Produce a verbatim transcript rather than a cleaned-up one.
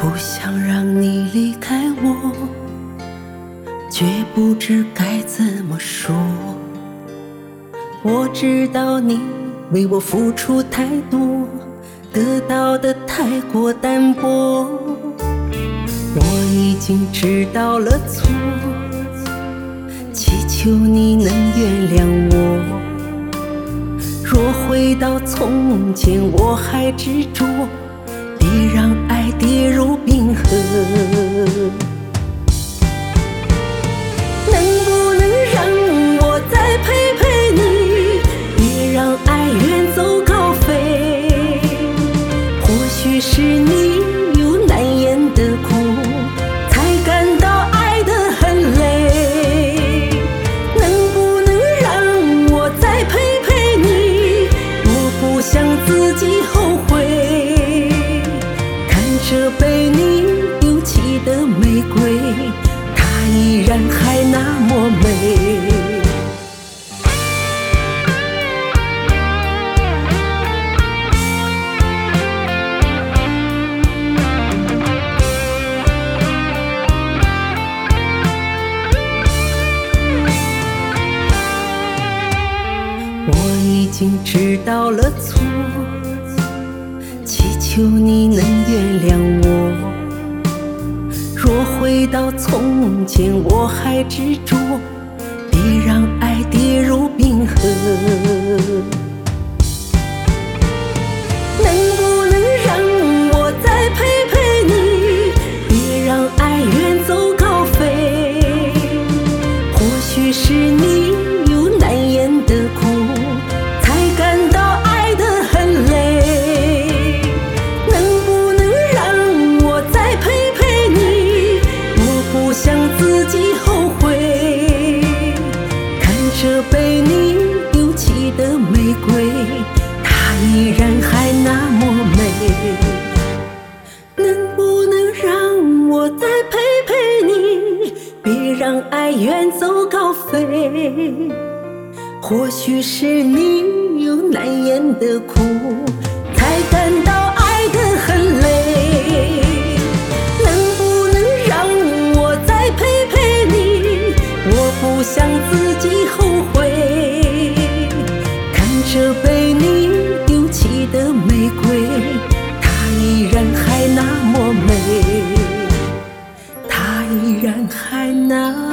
不想让你离开我，却不知该怎么说。我知道你为我付出太多，得到的太过单薄。我已经知道了错，祈求你能原谅我。若回到从前，我还执着，别让爱跌入冰河。能不能让我再陪陪你，别让爱远走高飞。或许是你有难言的苦，才感到爱得很累。能不能让我再陪陪你，我不想自己后悔。看着被你丢弃的玫瑰，它依然还那么美。我已经知道了错，祈求你能原谅我。若回到从前，我还执着，别让爱跌入冰河。能不能让我再陪陪你，别让爱远走高飞。或许是你有难言的苦，才感到爱得很累。能不能让我再陪陪你，我不想自己后悔。看着被你丢弃的玫瑰，它依然还那么美。能不能让我再陪陪你，别让爱远走高飞。或许是你有难言的苦，才感到爱得很累。能不能让我再陪陪你，我不想自己后悔。看着被你丢弃的玫瑰，它依然还那么美，它依然还那